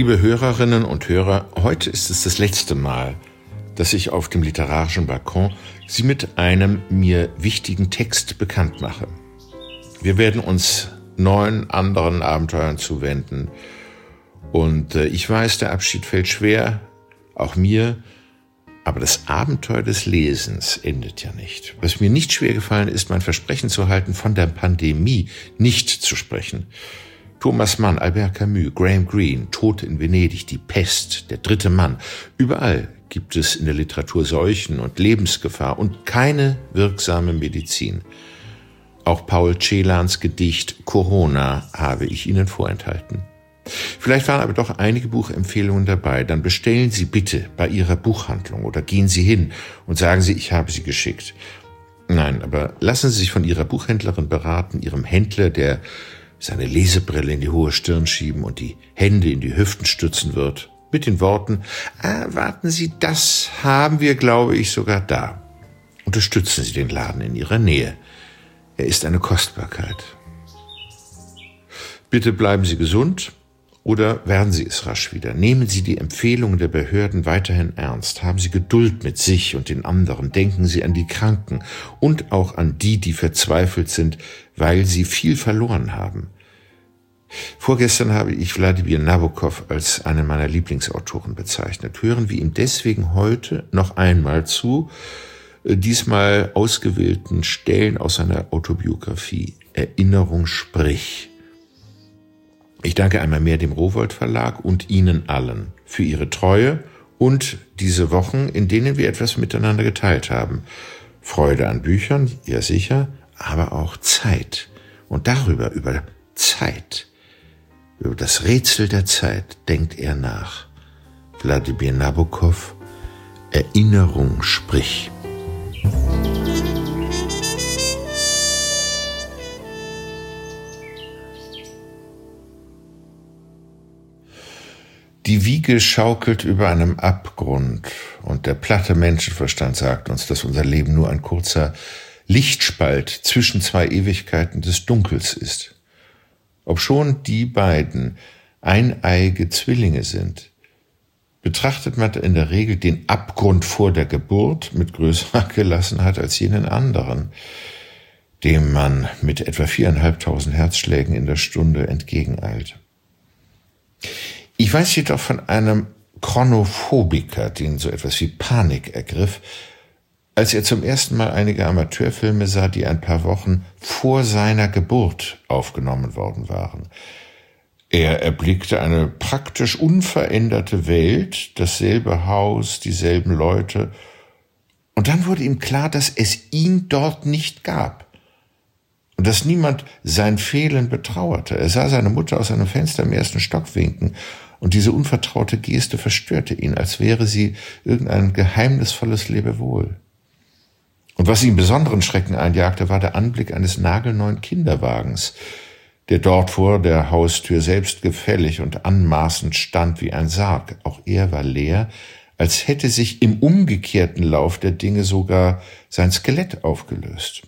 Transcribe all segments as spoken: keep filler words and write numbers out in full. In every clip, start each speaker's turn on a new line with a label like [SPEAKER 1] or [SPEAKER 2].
[SPEAKER 1] Liebe Hörerinnen und Hörer, heute ist es das letzte Mal, dass ich auf dem literarischen Balkon Sie mit einem mir wichtigen Text bekannt mache. Wir werden uns neun anderen Abenteuern zuwenden und äh, ich weiß, der Abschied fällt schwer, auch mir, aber das Abenteuer des Lesens endet ja nicht. Was mir nicht schwer gefallen ist, mein Versprechen zu halten, von der Pandemie nicht zu sprechen. Thomas Mann, Albert Camus, Graham Greene, Tod in Venedig, die Pest, der dritte Mann. Überall gibt es in der Literatur Seuchen und Lebensgefahr und keine wirksame Medizin. Auch Paul Celans Gedicht Corona habe ich Ihnen vorenthalten. Vielleicht waren aber doch einige Buchempfehlungen dabei. Dann bestellen Sie bitte bei Ihrer Buchhandlung oder gehen Sie hin und sagen Sie, ich habe sie geschickt. Nein, aber lassen Sie sich von Ihrer Buchhändlerin beraten, Ihrem Händler, der seine Lesebrille in die hohe Stirn schieben und die Hände in die Hüften stützen wird, mit den Worten, ah, warten Sie, das haben wir, glaube ich, sogar da. Unterstützen Sie den Laden in Ihrer Nähe. Er ist eine Kostbarkeit. Bitte bleiben Sie gesund oder werden Sie es rasch wieder. Nehmen Sie die Empfehlungen der Behörden weiterhin ernst. Haben Sie Geduld mit sich und den anderen. Denken Sie an die Kranken und auch an die, die verzweifelt sind, weil sie viel verloren haben. Vorgestern habe ich Wladimir Nabokov als einen meiner Lieblingsautoren bezeichnet. Hören wir ihm deswegen heute noch einmal zu, diesmal ausgewählten Stellen aus seiner Autobiografie Erinnerung sprich. Ich danke einmal mehr dem Rowohlt Verlag und Ihnen allen für Ihre Treue und diese Wochen, in denen wir etwas miteinander geteilt haben. Freude an Büchern, ja sicher, aber auch Zeit. Und darüber, über Zeit, über das Rätsel der Zeit, denkt er nach. Wladimir Nabokov, Erinnerung sprich. Die Wiege schaukelt über einem Abgrund und der platte Menschenverstand sagt uns, dass unser Leben nur ein kurzer Lichtspalt zwischen zwei Ewigkeiten des Dunkels ist. Obschon die beiden eineige Zwillinge sind, betrachtet man in der Regel den Abgrund vor der Geburt mit größerer Gelassenheit als jenen anderen, dem man mit etwa viereinhalbtausend Herzschlägen in der Stunde entgegeneilt. Ich weiß jedoch von einem Chronophobiker, den so etwas wie Panik ergriff, als er zum ersten Mal einige Amateurfilme sah, die ein paar Wochen vor seiner Geburt aufgenommen worden waren. Er erblickte eine praktisch unveränderte Welt, dasselbe Haus, dieselben Leute, und dann wurde ihm klar, dass es ihn dort nicht gab und dass niemand sein Fehlen betrauerte. Er sah seine Mutter aus einem Fenster im ersten Stock winken, und diese unvertraute Geste verstörte ihn, als wäre sie irgendein geheimnisvolles Lebewohl. Und was ihm besonderen Schrecken einjagte, war der Anblick eines nagelneuen Kinderwagens, der dort vor der Haustür selbstgefällig und anmaßend stand wie ein Sarg. Auch er war leer, als hätte sich im umgekehrten Lauf der Dinge sogar sein Skelett aufgelöst.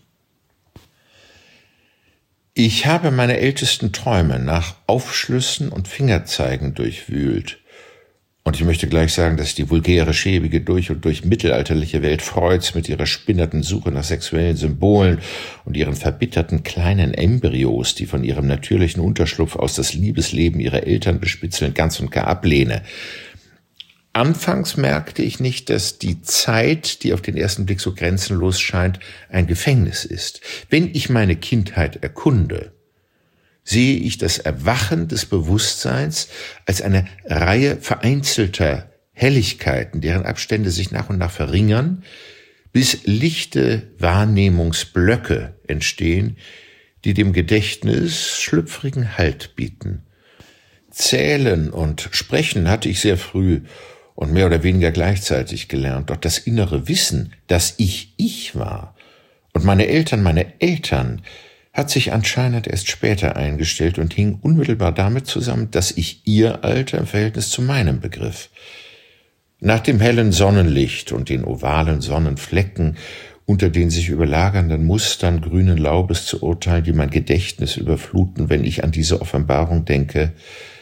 [SPEAKER 1] Ich habe meine ältesten Träume nach Aufschlüssen und Fingerzeigen durchwühlt. Und ich möchte gleich sagen, dass die vulgäre, schäbige, durch und durch mittelalterliche Welt Freuds mit ihrer spinnerten Suche nach sexuellen Symbolen und ihren verbitterten kleinen Embryos, die von ihrem natürlichen Unterschlupf aus das Liebesleben ihrer Eltern bespitzeln, ganz und gar ablehne. Anfangs merkte ich nicht, dass die Zeit, die auf den ersten Blick so grenzenlos scheint, ein Gefängnis ist. Wenn ich meine Kindheit erkunde, sehe ich das Erwachen des Bewusstseins als eine Reihe vereinzelter Helligkeiten, deren Abstände sich nach und nach verringern, bis lichte Wahrnehmungsblöcke entstehen, die dem Gedächtnis schlüpfrigen Halt bieten. Zählen und Sprechen hatte ich sehr früh und mehr oder weniger gleichzeitig gelernt, doch das innere Wissen, dass ich ich war und meine Eltern meine Eltern, hat sich anscheinend erst später eingestellt und hing unmittelbar damit zusammen, dass ich ihr Alter im Verhältnis zu meinem begriff. Nach dem hellen Sonnenlicht und den ovalen Sonnenflecken, unter den sich überlagernden Mustern grünen Laubes zu urteilen, die mein Gedächtnis überfluten, wenn ich an diese Offenbarung denke,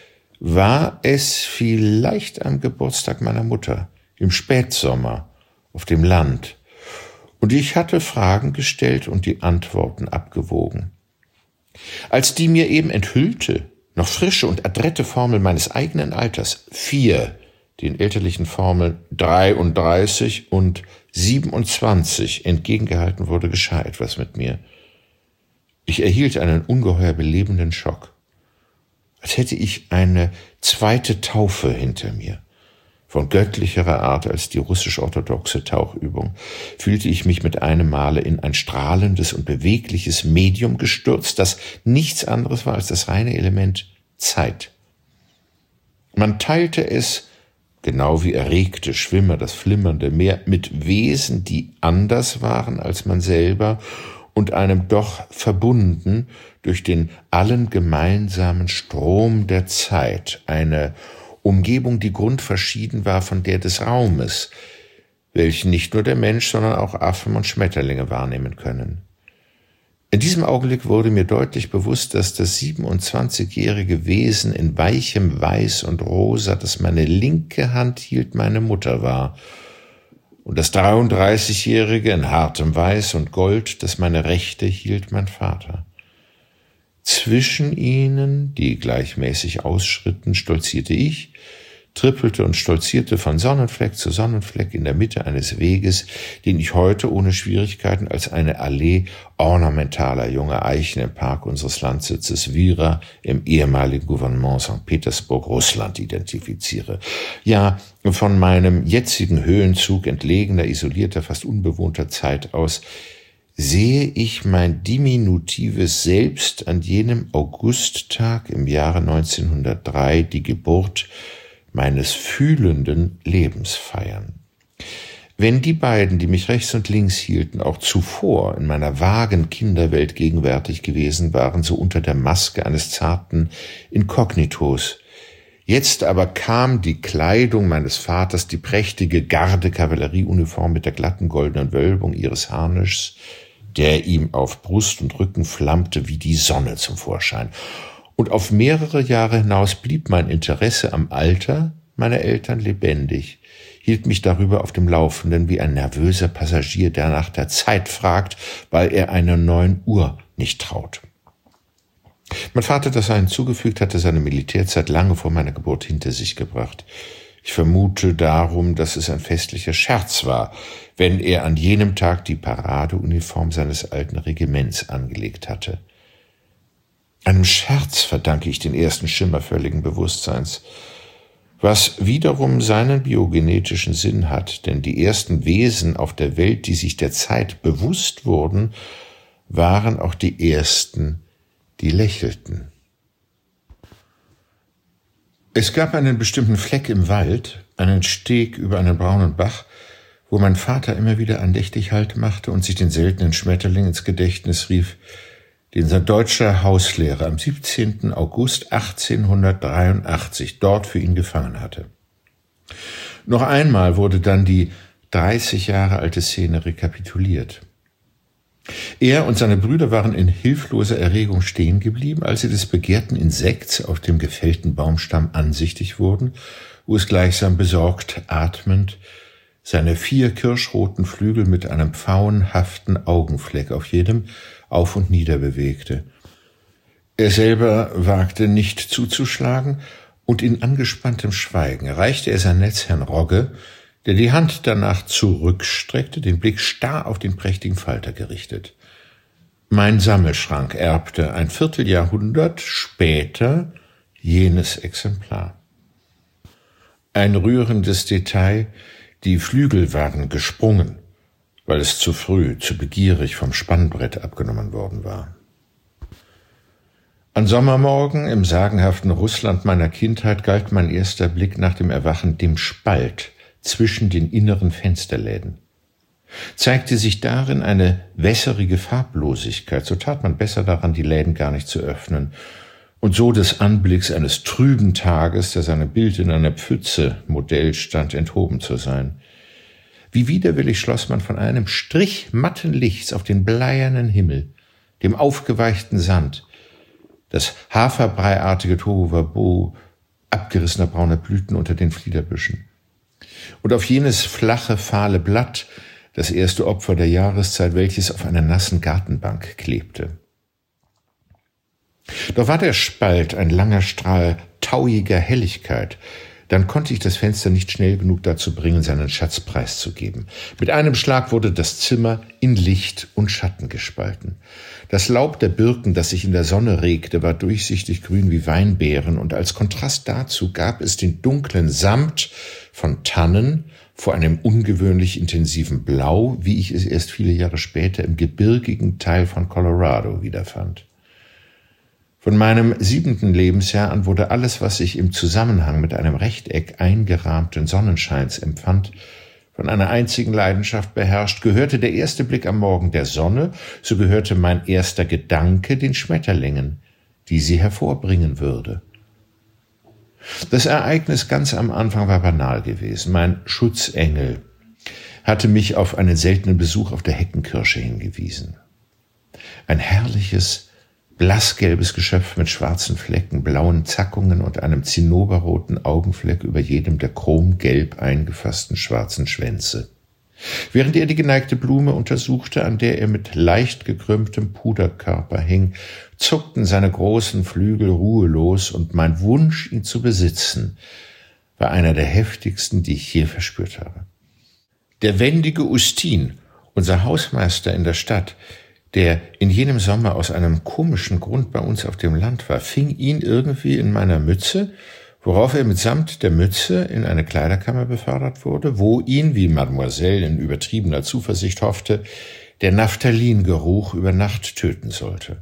[SPEAKER 1] war es vielleicht am Geburtstag meiner Mutter, im Spätsommer, auf dem Land. Und ich hatte Fragen gestellt und die Antworten abgewogen. Als die mir eben enthüllte, noch frische und adrette Formel meines eigenen Alters, vier, den elterlichen Formeln dreiunddreißig und siebenundzwanzig, entgegengehalten wurde, geschah etwas mit mir. Ich erhielt einen ungeheuer belebenden Schock. Als hätte ich eine zweite Taufe hinter mir. Von göttlicherer Art als die russisch-orthodoxe Tauchübung fühlte ich mich mit einem Male in ein strahlendes und bewegliches Medium gestürzt, das nichts anderes war als das reine Element Zeit. Man teilte es, genau wie erregte Schwimmer das flimmernde Meer, mit Wesen, die anders waren als man selber und einem doch verbunden durch den allen gemeinsamen Strom der Zeit, eine Umgebung, die grundverschieden war von der des Raumes, welchen nicht nur der Mensch, sondern auch Affen und Schmetterlinge wahrnehmen können. In diesem Augenblick wurde mir deutlich bewusst, dass das siebenundzwanzigjährige Wesen in weichem Weiß und Rosa, das meine linke Hand hielt, meine Mutter war, und das dreiunddreißigjährige in hartem Weiß und Gold, das meine rechte hielt, mein Vater. Zwischen ihnen, die gleichmäßig ausschritten, stolzierte ich, trippelte und stolzierte von Sonnenfleck zu Sonnenfleck in der Mitte eines Weges, den ich heute ohne Schwierigkeiten als eine Allee ornamentaler junger Eichen im Park unseres Landsitzes Wira im ehemaligen Gouvernement Sankt Petersburg, Russland, identifiziere. Ja, von meinem jetzigen Höhenzug entlegener, isolierter, fast unbewohnter Zeit aus sehe ich mein diminutives Selbst an jenem Augusttag im Jahre neunzehnhundertdrei, die Geburt meines fühlenden Lebens feiern. Wenn die beiden, die mich rechts und links hielten, auch zuvor in meiner vagen Kinderwelt gegenwärtig gewesen waren, so unter der Maske eines zarten Inkognitos. Jetzt aber kam die Kleidung meines Vaters, die prächtige Garde-Kavallerieuniform mit der glatten goldenen Wölbung ihres Harnisches, der ihm auf Brust und Rücken flammte wie die Sonne, zum Vorschein. Und auf mehrere Jahre hinaus blieb mein Interesse am Alter meiner Eltern lebendig, hielt mich darüber auf dem Laufenden wie ein nervöser Passagier, der nach der Zeit fragt, weil er einer neuen Uhr nicht traut. Mein Vater, das er hinzugefügt hatte, seine Militärzeit lange vor meiner Geburt hinter sich gebracht. Ich vermute darum, dass es ein festlicher Scherz war, wenn er an jenem Tag die Paradeuniform seines alten Regiments angelegt hatte. Einem Scherz verdanke ich den ersten Schimmer völligen Bewusstseins, was wiederum seinen biogenetischen Sinn hat, denn die ersten Wesen auf der Welt, die sich der Zeit bewusst wurden, waren auch die ersten, die lächelten. Es gab einen bestimmten Fleck im Wald, einen Steg über einen braunen Bach, wo mein Vater immer wieder andächtig Halt machte und sich den seltenen Schmetterling ins Gedächtnis rief, den sein deutscher Hauslehrer am siebzehnten August achtzehnhundertdreiundachtzig dort für ihn gefangen hatte. Noch einmal wurde dann die dreißig Jahre alte Szene rekapituliert. Er und seine Brüder waren in hilfloser Erregung stehen geblieben, als sie des begehrten Insekts auf dem gefällten Baumstamm ansichtig wurden, wo es gleichsam besorgt atmend seine vier kirschroten Flügel mit einem pfauenhaften Augenfleck auf jedem auf und nieder bewegte. Er selber wagte nicht zuzuschlagen, und in angespanntem Schweigen reichte er sein Netz Herrn Rogge, der die Hand danach zurückstreckte, den Blick starr auf den prächtigen Falter gerichtet. Mein Sammelschrank erbte ein Vierteljahrhundert später jenes Exemplar. Ein rührendes Detail: die Flügel waren gesprungen, weil es zu früh, zu begierig vom Spannbrett abgenommen worden war. An Sommermorgen im sagenhaften Russland meiner Kindheit galt mein erster Blick nach dem Erwachen dem Spalt zwischen den inneren Fensterläden. Zeigte sich darin eine wässerige Farblosigkeit, so tat man besser daran, die Läden gar nicht zu öffnen, und so des Anblicks eines trüben Tages, der seinem Bild in einer Pfütze Modell stand, enthoben zu sein. Wie widerwillig schloss man von einem Strich matten Lichts auf den bleiernen Himmel, dem aufgeweichten Sand, das haferbreiartige Tohuwabohu, abgerissener brauner Blüten unter den Fliederbüschen. Und auf jenes flache, fahle Blatt, das erste Opfer der Jahreszeit, welches auf einer nassen Gartenbank klebte. Doch war der Spalt ein langer Strahl tauiger Helligkeit, dann konnte ich das Fenster nicht schnell genug dazu bringen, seinen Schatz preiszugeben. Mit einem Schlag wurde das Zimmer in Licht und Schatten gespalten. Das Laub der Birken, das sich in der Sonne regte, war durchsichtig grün wie Weinbeeren, und als Kontrast dazu gab es den dunklen Samt von Tannen vor einem ungewöhnlich intensiven Blau, wie ich es erst viele Jahre später im gebirgigen Teil von Colorado wiederfand. Von meinem siebenten Lebensjahr an wurde alles, was ich im Zusammenhang mit einem Rechteck eingerahmten Sonnenscheins empfand, von einer einzigen Leidenschaft beherrscht. Gehörte der erste Blick am Morgen der Sonne, so gehörte mein erster Gedanke den Schmetterlingen, die sie hervorbringen würde. Das Ereignis ganz am Anfang war banal gewesen. Mein Schutzengel hatte mich auf einen seltenen Besuch auf der Heckenkirsche hingewiesen. Ein herrliches, blassgelbes Geschöpf mit schwarzen Flecken, blauen Zackungen und einem zinnoberroten Augenfleck über jedem der chromgelb eingefassten schwarzen Schwänze. Während er die geneigte Blume untersuchte, an der er mit leicht gekrümmtem Puderkörper hing, zuckten seine großen Flügel ruhelos, und mein Wunsch, ihn zu besitzen, war einer der heftigsten, die ich je verspürt habe. Der wendige Ustin, unser Hausmeister in der Stadt, der in jenem Sommer aus einem komischen Grund bei uns auf dem Land war, fing ihn irgendwie in meiner Mütze, worauf er mitsamt der Mütze in eine Kleiderkammer befördert wurde, wo ihn, wie Mademoiselle in übertriebener Zuversicht hoffte, der Naphthalingeruch über Nacht töten sollte.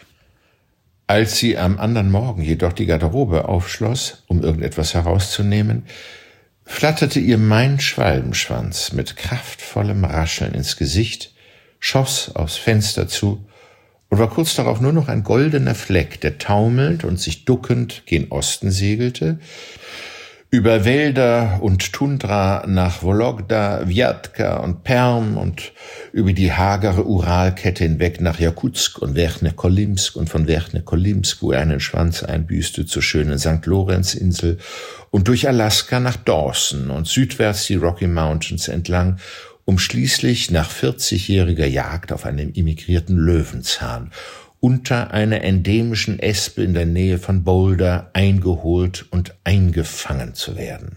[SPEAKER 1] Als sie am anderen Morgen jedoch die Garderobe aufschloss, um irgendetwas herauszunehmen, flatterte ihr mein Schwalbenschwanz mit kraftvollem Rascheln ins Gesicht, schoss aufs Fenster zu und war kurz darauf nur noch ein goldener Fleck, der taumelnd und sich duckend gen Osten segelte, über Wälder und Tundra nach Wologda, Wjatka und Perm und über die hagere Uralkette hinweg nach Jakutsk und Werchne-Kolimsk und von Werchne-Kolimsk, wo er einen Schwanz einbüßte, zur schönen Sankt Lorenz-Insel und durch Alaska nach Dawson und südwärts die Rocky Mountains entlang, um schließlich nach vierzigjähriger Jagd auf einem immigrierten Löwenzahn unter einer endemischen Espe in der Nähe von Boulder eingeholt und eingefangen zu werden.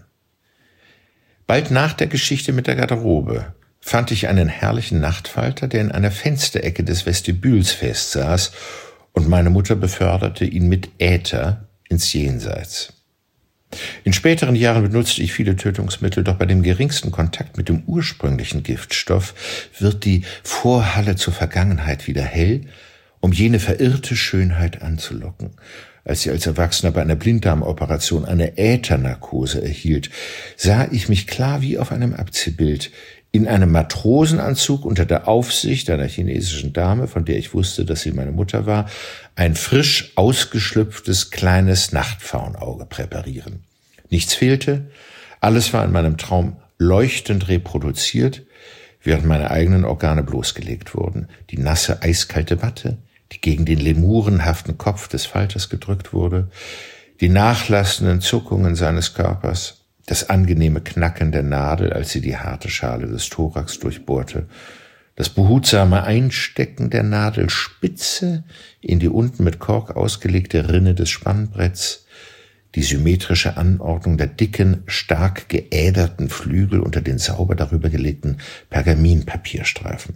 [SPEAKER 1] Bald nach der Geschichte mit der Garderobe fand ich einen herrlichen Nachtfalter, der in einer Fensterecke des Vestibüls festsaß, und meine Mutter beförderte ihn mit Äther ins Jenseits. In späteren Jahren benutzte ich viele Tötungsmittel, doch bei dem geringsten Kontakt mit dem ursprünglichen Giftstoff wird die Vorhalle zur Vergangenheit wieder hell, um jene verirrte Schönheit anzulocken. Als sie als Erwachsener bei einer Blinddarmoperation eine Äthernarkose erhielt, sah ich mich klar wie auf einem Abziehbild, in einem Matrosenanzug unter der Aufsicht einer chinesischen Dame, von der ich wusste, dass sie meine Mutter war, ein frisch ausgeschlüpftes kleines Nachtpfauenauge präparieren. Nichts fehlte, alles war in meinem Traum leuchtend reproduziert, während meine eigenen Organe bloßgelegt wurden. Die nasse, eiskalte Watte, die gegen den lemurenhaften Kopf des Falters gedrückt wurde, die nachlassenden Zuckungen seines Körpers, das angenehme Knacken der Nadel, als sie die harte Schale des Thorax durchbohrte, das behutsame Einstecken der Nadelspitze in die unten mit Kork ausgelegte Rinne des Spannbretts, die symmetrische Anordnung der dicken, stark geäderten Flügel unter den sauber darüber gelegten Pergaminpapierstreifen.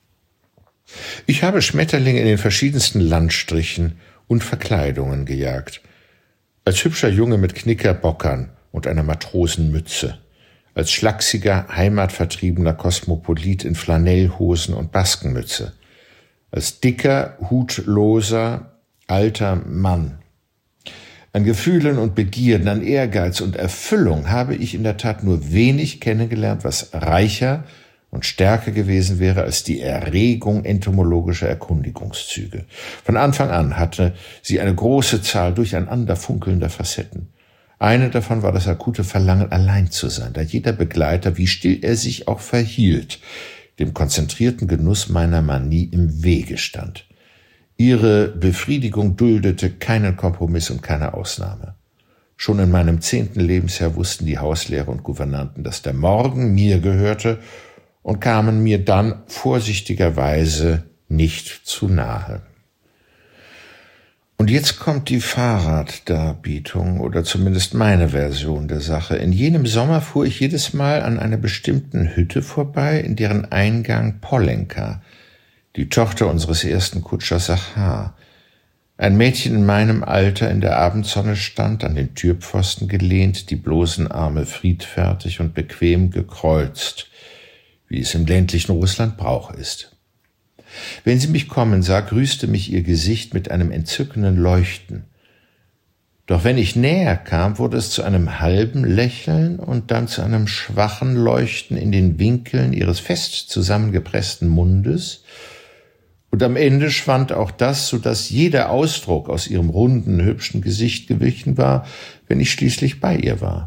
[SPEAKER 1] Ich habe Schmetterlinge in den verschiedensten Landstrichen und Verkleidungen gejagt. Als hübscher Junge mit Knickerbockern und einer Matrosenmütze, als schlachsiger, heimatvertriebener Kosmopolit in Flanellhosen und Baskenmütze, als dicker, hutloser, alter Mann. An Gefühlen und Begierden, an Ehrgeiz und Erfüllung habe ich in der Tat nur wenig kennengelernt, was reicher und stärker gewesen wäre als die Erregung entomologischer Erkundigungszüge. Von Anfang an hatte sie eine große Zahl durcheinander funkelnder Facetten. Eine davon war das akute Verlangen, allein zu sein, da jeder Begleiter, wie still er sich auch verhielt, dem konzentrierten Genuss meiner Manie im Wege stand. Ihre Befriedigung duldete keinen Kompromiss und keine Ausnahme. Schon in meinem zehnten Lebensjahr wussten die Hauslehrer und Gouvernanten, dass der Morgen mir gehörte und kamen mir dann vorsichtigerweise nicht zu nahe. Und jetzt kommt die Fahrraddarbietung oder zumindest meine Version der Sache. In jenem Sommer fuhr ich jedes Mal an einer bestimmten Hütte vorbei, in deren Eingang Polenka, die Tochter unseres ersten Kutschers Sachar, ein Mädchen in meinem Alter in der Abendsonne stand, an den Türpfosten gelehnt, die bloßen Arme friedfertig und bequem gekreuzt, wie es im ländlichen Russland Brauch ist. Wenn sie mich kommen sah, grüßte mich ihr Gesicht mit einem entzückenden Leuchten. Doch wenn ich näher kam, wurde es zu einem halben Lächeln und dann zu einem schwachen Leuchten in den Winkeln ihres fest zusammengepressten Mundes, und am Ende schwand auch das, so dass jeder Ausdruck aus ihrem runden, hübschen Gesicht gewichen war, wenn ich schließlich bei ihr war.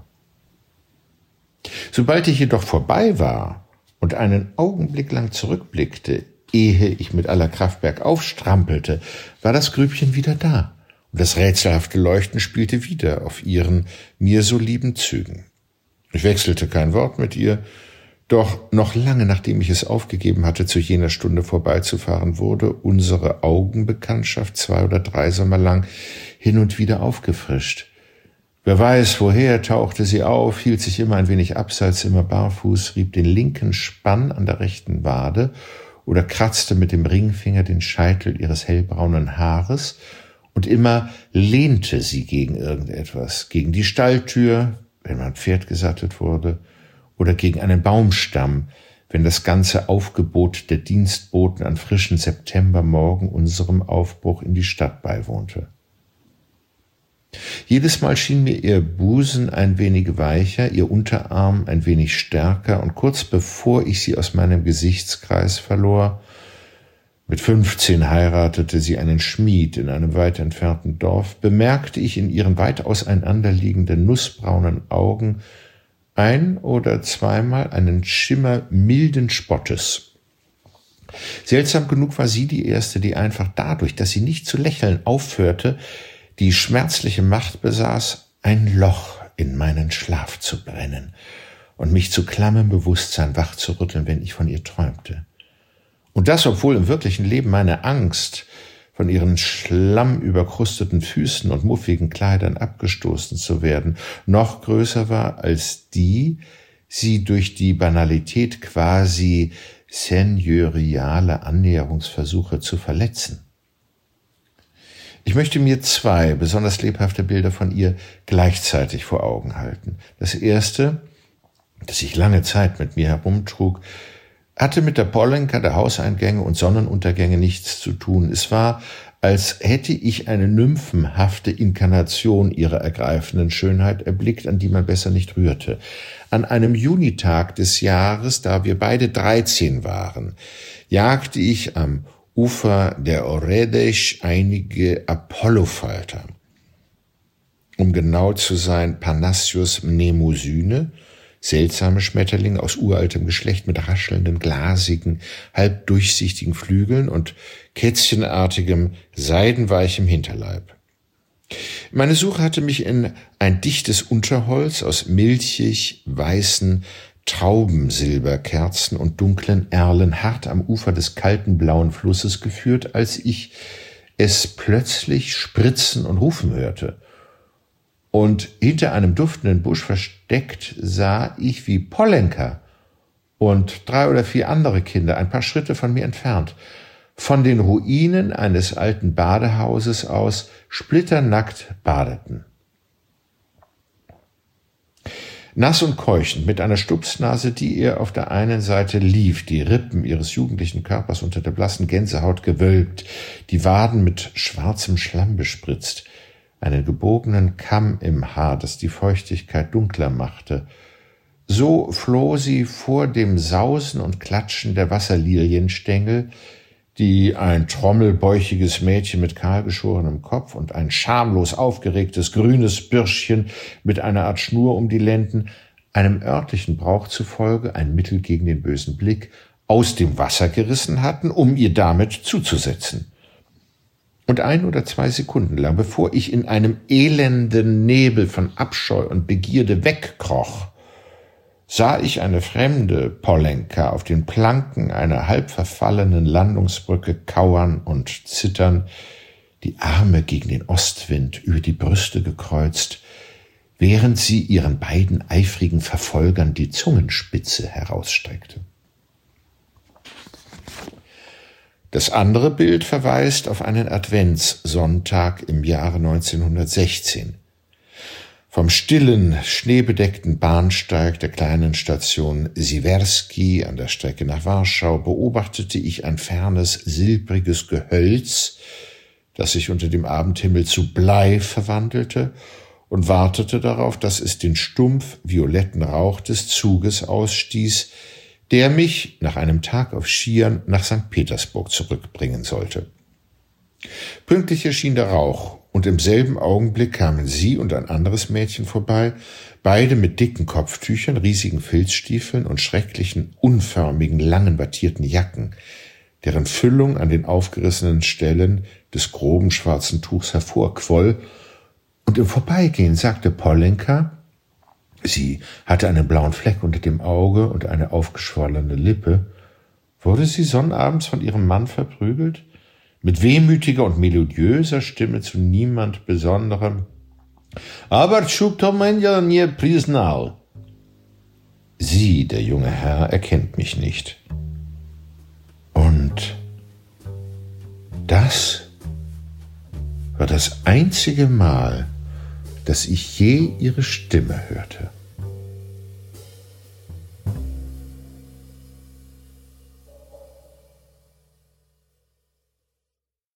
[SPEAKER 1] Sobald ich jedoch vorbei war und einen Augenblick lang zurückblickte, ehe ich mit aller Kraft bergauf strampelte, war das Grübchen wieder da, und das rätselhafte Leuchten spielte wieder auf ihren mir so lieben Zügen. Ich wechselte kein Wort mit ihr, doch noch lange nachdem ich es aufgegeben hatte, zu jener Stunde vorbeizufahren, wurde unsere Augenbekanntschaft zwei oder drei Sommer lang hin und wieder aufgefrischt. Wer weiß, woher, tauchte sie auf, hielt sich immer ein wenig abseits, immer barfuß, rieb den linken Spann an der rechten Wade oder kratzte mit dem Ringfinger den Scheitel ihres hellbraunen Haares, und immer lehnte sie gegen irgendetwas, gegen die Stalltür, wenn mein Pferd gesattet wurde, oder gegen einen Baumstamm, wenn das ganze Aufgebot der Dienstboten an frischen Septembermorgen unserem Aufbruch in die Stadt beiwohnte. Jedes Mal schien mir ihr Busen ein wenig weicher, ihr Unterarm ein wenig stärker, und kurz bevor ich sie aus meinem Gesichtskreis verlor, mit fünfzehn heiratete sie einen Schmied in einem weit entfernten Dorf, bemerkte ich in ihren weit auseinanderliegenden nussbraunen Augen ein oder zweimal einen Schimmer milden Spottes. Seltsam genug war sie die erste, die einfach dadurch, dass sie nicht zu lächeln aufhörte, die schmerzliche Macht besaß, ein Loch in meinen Schlaf zu brennen und mich zu klammem Bewusstsein wach zu rütteln, wenn ich von ihr träumte. Und das, obwohl im wirklichen Leben meine Angst, von ihren schlammüberkrusteten Füßen und muffigen Kleidern abgestoßen zu werden, noch größer war als die, sie durch die Banalität quasi seigneuriale Annäherungsversuche zu verletzen. Ich möchte mir zwei besonders lebhafte Bilder von ihr gleichzeitig vor Augen halten. Das erste, das ich lange Zeit mit mir herumtrug, hatte mit der Polenka der Hauseingänge und Sonnenuntergänge nichts zu tun. Es war, als hätte ich eine nymphenhafte Inkarnation ihrer ergreifenden Schönheit erblickt, an die man besser nicht rührte. An einem Junitag des Jahres, da wir beide dreizehn waren, jagte ich am Ufer der Oredesch einige Apollofalter. Um genau zu sein, Parnassius mnemosyne, seltsame Schmetterlinge aus uraltem Geschlecht mit raschelnden, glasigen, halb durchsichtigen Flügeln und kätzchenartigem, seidenweichem Hinterleib. Meine Suche hatte mich in ein dichtes Unterholz aus milchig weißen Traubensilberkerzen und dunklen Erlen hart am Ufer des kalten blauen Flusses geführt, als ich es plötzlich spritzen und rufen hörte. Und hinter einem duftenden Busch versteckt sah ich, wie Polenka und drei oder vier andere Kinder ein paar Schritte von mir entfernt von den Ruinen eines alten Badehauses aus splitternackt badeten. Nass und keuchend, mit einer Stupsnase, die ihr auf der einen Seite lief, die Rippen ihres jugendlichen Körpers unter der blassen Gänsehaut gewölbt, die Waden mit schwarzem Schlamm bespritzt, einen gebogenen Kamm im Haar, das die Feuchtigkeit dunkler machte. So floh sie vor dem Sausen und Klatschen der Wasserlilienstängel, die ein trommelbäuchiges Mädchen mit kahlgeschorenem Kopf und ein schamlos aufgeregtes grünes Bürschchen mit einer Art Schnur um die Lenden, einem örtlichen Brauch zufolge ein Mittel gegen den bösen Blick, aus dem Wasser gerissen hatten, um ihr damit zuzusetzen. Und ein oder zwei Sekunden lang, bevor ich in einem elenden Nebel von Abscheu und Begierde wegkroch, sah ich eine fremde Polenka auf den Planken einer halb verfallenen Landungsbrücke kauern und zittern, die Arme gegen den Ostwind über die Brüste gekreuzt, während sie ihren beiden eifrigen Verfolgern die Zungenspitze herausstreckte. Das andere Bild verweist auf einen Adventssonntag im Jahre neunzehnhundertsechzehn. Vom stillen, schneebedeckten Bahnsteig der kleinen Station Siwerski an der Strecke nach Warschau beobachtete ich ein fernes, silbriges Gehölz, das sich unter dem Abendhimmel zu Blei verwandelte, und wartete darauf, dass es den stumpf violetten Rauch des Zuges ausstieß, der mich nach einem Tag auf Skiern nach Sankt Petersburg zurückbringen sollte. Pünktlich erschien der Rauch, und im selben Augenblick kamen sie und ein anderes Mädchen vorbei, beide mit dicken Kopftüchern, riesigen Filzstiefeln und schrecklichen, unförmigen, langen, wattierten Jacken, deren Füllung an den aufgerissenen Stellen des groben schwarzen Tuchs hervorquoll, und im Vorbeigehen sagte Polenka, sie hatte einen blauen Fleck unter dem Auge und eine aufgeschwollene Lippe, wurde sie sonnabends von ihrem Mann verprügelt? Mit wehmütiger und melodiöser Stimme zu niemand Besonderem. Aber to меня не признал. Sie, der junge Herr, erkennt mich nicht. Und das war das einzige Mal, dass ich je ihre Stimme hörte.